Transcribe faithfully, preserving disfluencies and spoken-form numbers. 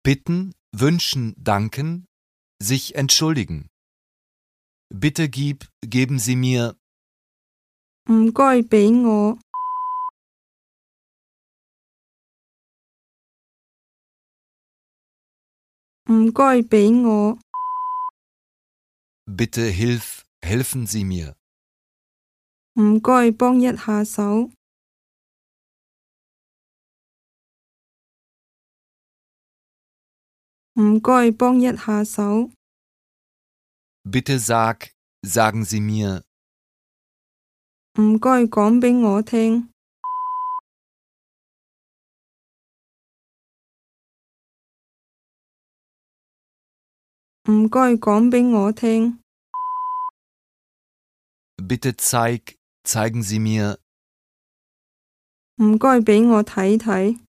Bitten, wünschen, danken, sich entschuldigen. Bitte gib, geben Sie mir. 唔該俾我。唔該俾我。 Bitte hilf, helfen Sie mir. 唔該幫一下手。唔該幫一下手。 Bitte sag, sagen Sie mir. 唔該講俾我聽。唔該講俾我聽。 Bitte zeig, zeigen Sie mir. 唔該俾我睇睇。